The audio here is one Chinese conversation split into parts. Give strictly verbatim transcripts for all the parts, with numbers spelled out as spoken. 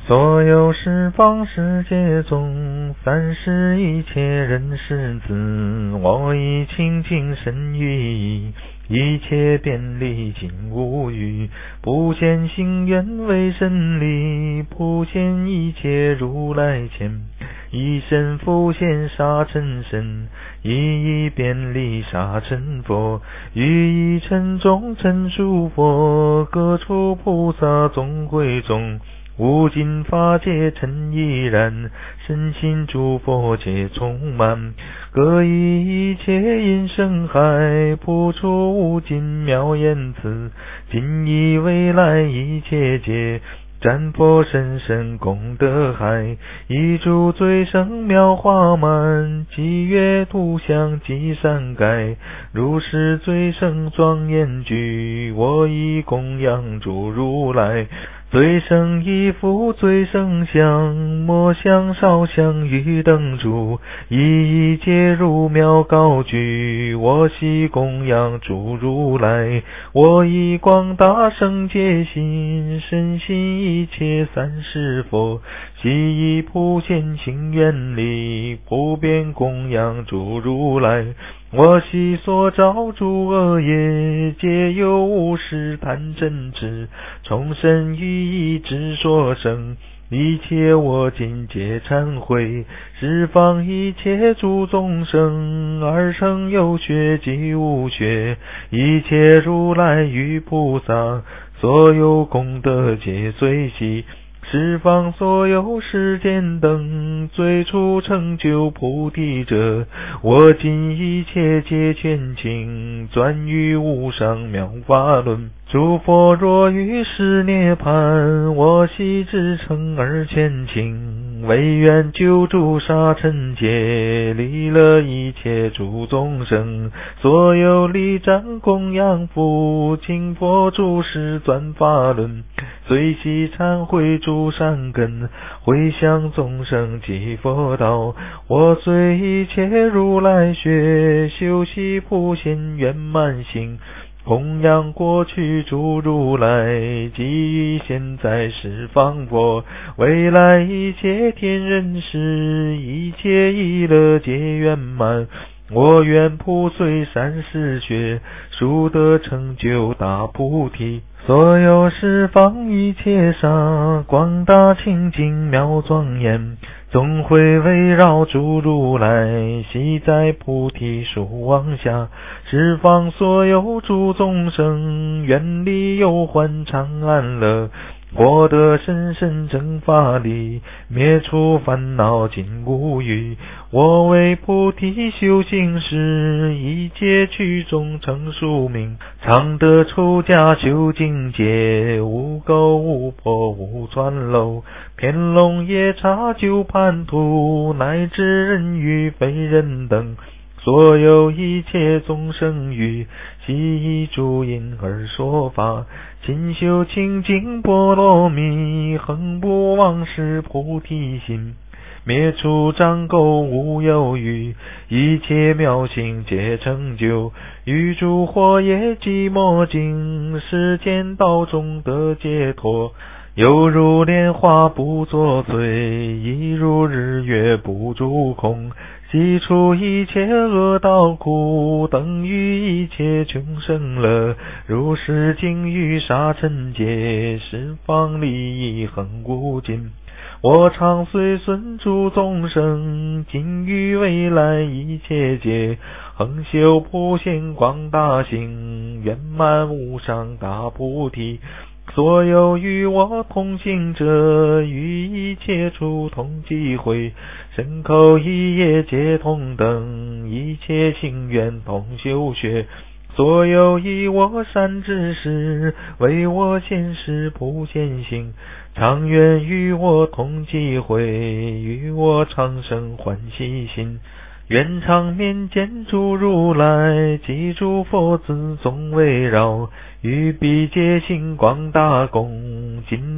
所有十方世界中，三世一切人世子，我以清净身语意，一切便利尽无余，不现行愿为神力，不现一切如来前，一身复现沙尘身，一一便利沙尘佛，于一尘中尘数佛，各处菩萨总会中，无尽法界尘依然，身心诸佛皆充满，各以一切音声海，普出无尽妙言辞，今以未来一切界，瞻佛深深功德海，一诸最胜妙华满，积月图像积善盖，如是最胜庄严具，我以供养诸如来，最胜一佛最胜相，莫相少相与等诸，一一皆如妙高举，我悉供养诸如来，我以广大圣界心，身心一切三世佛，悉以普现行愿力，普遍供养诸如来，我悉所造诸恶业，皆由无始贪嗔痴，从身于意之所生，一切我今皆忏悔，十方一切诸众生，二乘有学及无学，一切如来与菩萨，所有功德皆随喜，十方所有世间等，最初成就菩提者，我今一切皆全清，专于无上妙法轮，诸佛若于是涅盘，我悉至诚而全清，唯愿救诸沙尘界，利乐一切诸众生，所有礼赞供养佛，请佛诸世转法轮，随喜忏悔诸善根，回向众生即佛道，我随一切如来学，修习普现圆满行，供养过去诸如来，即现在十方佛，未来一切天人世，一切意乐皆圆满，我愿普随三世学，速得成就大菩提，所有十方一切刹，广大清净妙庄严，总会围绕诸如来，悉在菩提树王下，十方所有诸众生，愿离忧患常安乐，获得深深正法力，灭除烦恼尽无余，我为菩提修行时，一切曲中成宿命，常得出家修境界，无垢无破无钻漏，遍龙夜叉九叛徒，乃至人与非人等，所有一切众生于悉以诸因而说法，勤修清净波罗蜜，恒不忘失菩提心，灭除障垢无有余，一切妙行皆成就，于诸火业寂寞境，世间道中得解脱，犹如莲花不作祟，亦如日月不住空，悉除一切恶道苦，等于一切穷生乐，如是经于沙尘界，十方利益恒无尽，我常随顺诸众生，今于未来一切界，恒修普现广大行，圆满无上大菩提，所有与我同行者，于一切处同机会，身口意业皆同等，一切行愿同修学，所有以我善知识，为我现世普现行，常愿与我同机会，与我常生欢喜心，愿常面见诸如来，及诸佛子总围绕，于彼皆行广大功，今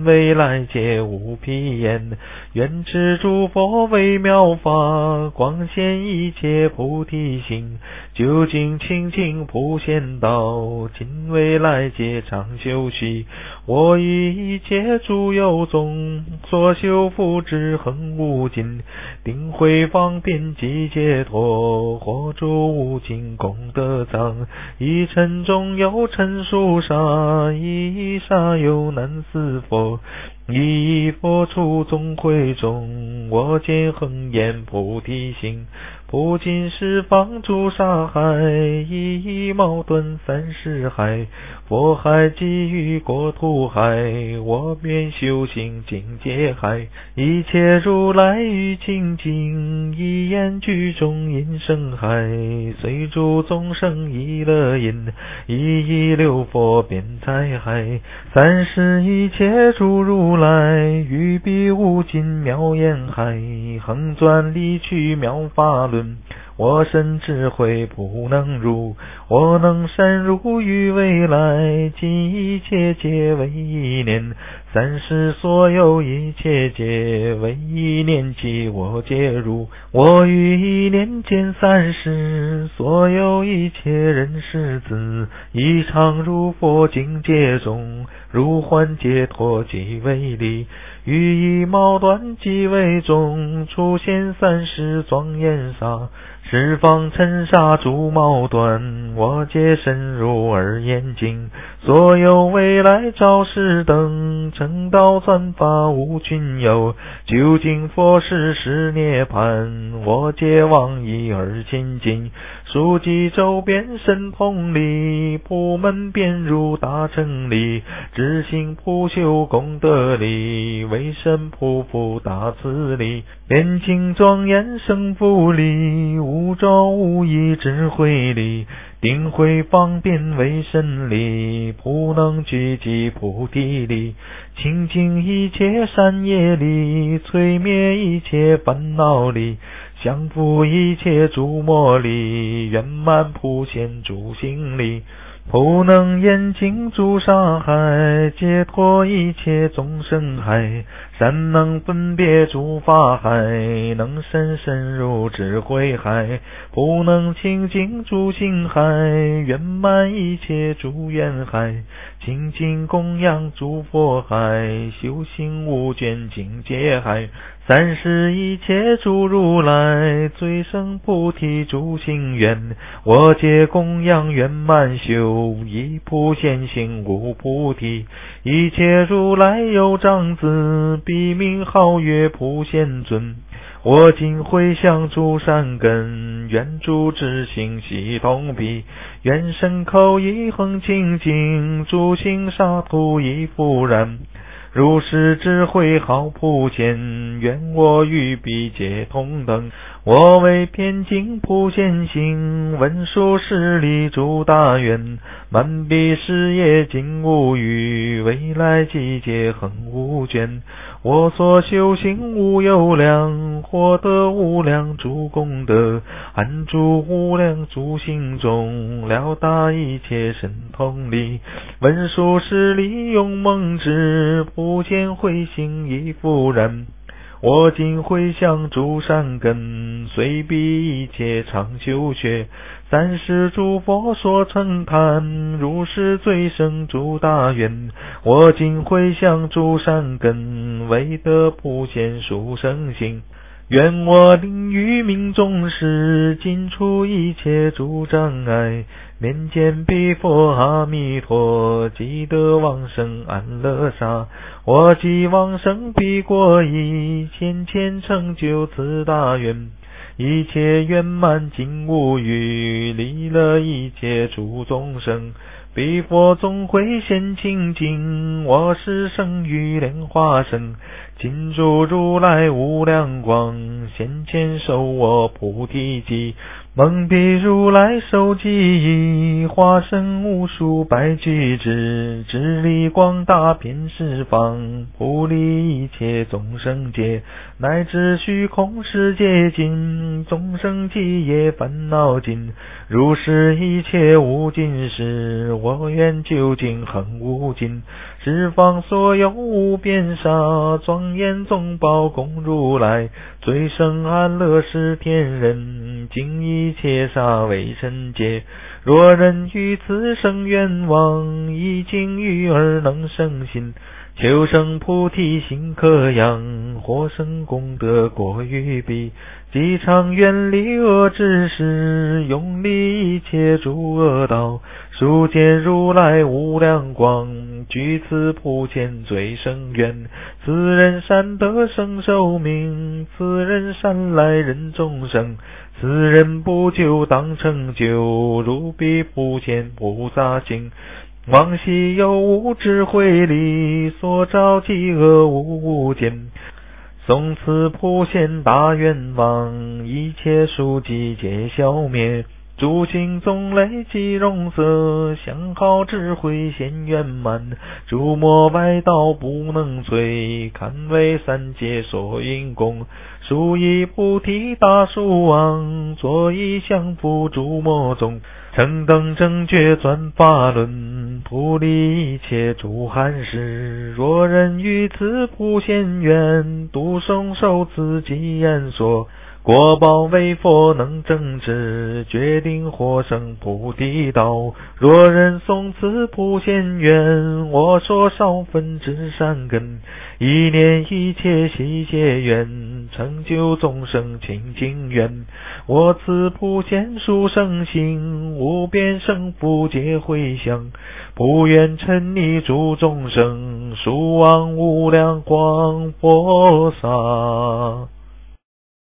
今未来皆无披烟。愿持诸佛微妙法，光显一切菩提心。究竟清净普贤道，今未来皆常修习。我以一切诸有宗，所修福智恒无尽。定慧方便即解脱，获诸无尽功德藏。一尘中有尘殊沙，一沙有难思佛。一一佛处总会中，我见恒言菩提心。不尽十方诸沙海，一一矛盾三世海。佛海给予国土海，我便修行境界海。一切如来于清净，一言具中音声海。随诸众生一乐音，一一流佛遍财海。三世一切诸如来，于彼无尽妙言海。横转离去妙法轮，我身智慧不能入。我能深入于未来，尽一切皆为一念。三世所有一切皆为一念即我皆入。我于一念间三世，所有一切人世子，一常入佛境界中，入幻解脱即为理。于一毛断即为中，出现三世庄严刹。十方尘沙诸毛断，我皆深入而严净。所有未来昭示等，成道传法无群有。究竟佛事是涅盘，我皆往诣而亲近。书记周边神通力，普门遍入大乘力。知行普修功德力，为神普福大慈力。遍净庄严胜福力，无着无异智慧力。定慧方便为神力，普能聚集菩提力。清净一切善业力，摧灭一切烦恼力。降伏一切诸魔力，圆满普现诸行力。普能严净诸沙海，解脱一切众生海。善能分别诸法海，能深深入智慧海。普能清净诸行海，圆满一切诸愿海。清净供养诸佛海，修行无倦境界海。三世一切诸如来，最胜菩提诸行愿。我皆供养圆满修，一普现行无菩提。一切如来有长子，彼名号曰普贤尊。我今回向诸善根，愿诸智行悉同彼。愿身口意恒清净，诸行沙土亦复然。如是智慧好普贤，愿我与彼皆同等。我为遍净普贤行，文殊师利诸大愿。满彼事业尽无余，未来季节恒无倦。我所修行无有量，获得无量诸功德。安住无量诸行中，了达一切神通力。文殊师利勇猛智，普贤慧行亦复然。我今回向诸善根，随彼一切常修学。三世诸佛所称叹，如是最胜诸大愿。我今回向诸善根，为得普贤殊胜行。愿我令于命中时，尽除一切诸障碍。面见彼佛阿弥陀，即得往生安乐刹。我即往生彼国意，先前成就此大愿。一切圆满尽无余，利乐一切诸众生。彼佛总会现清净，我是生于莲花生。尽诸如来无量光，先前受我菩提记。 蒙蔽如来受记忆，化身无数百具智，智力广大遍十方，普利一切众生界，乃至虚空世界尽，众生寂业烦恼尽，如是一切无尽事，我愿究竟恒无尽，十方所有无边刹，庄严宗宝供如来，最胜安乐是天人，尽一切刹为神界。若人于此生愿望，一经于而能生信，求生菩提心可扬，获生功德过于彼，即常远离恶知识，永离一切诸恶道，数见如来无量光，具此普贤最胜愿，此人善得生寿命，此人善来人众生，此人不久当成就，如彼普贤菩萨行，往昔有无智慧力，所造极恶无无间，诵此普贤大愿望，一切数疾皆消灭，诸行种类即容色，相好智慧显圆满，诸魔外道不能摧，堪为三界所应供，殊以菩提大树王，所以降伏诸魔众，成等正觉转法轮，普利一切诸寒士，若人于此普贤愿，读诵受此及言说，果报为佛能正知，决定获生菩提道。若人诵此普贤愿，我说少分之善根，一念一切悉皆愿，成就众生清净愿。我此普贤殊胜行，无边胜福皆回向，不愿沉溺诸众生，殊往无量光佛刹。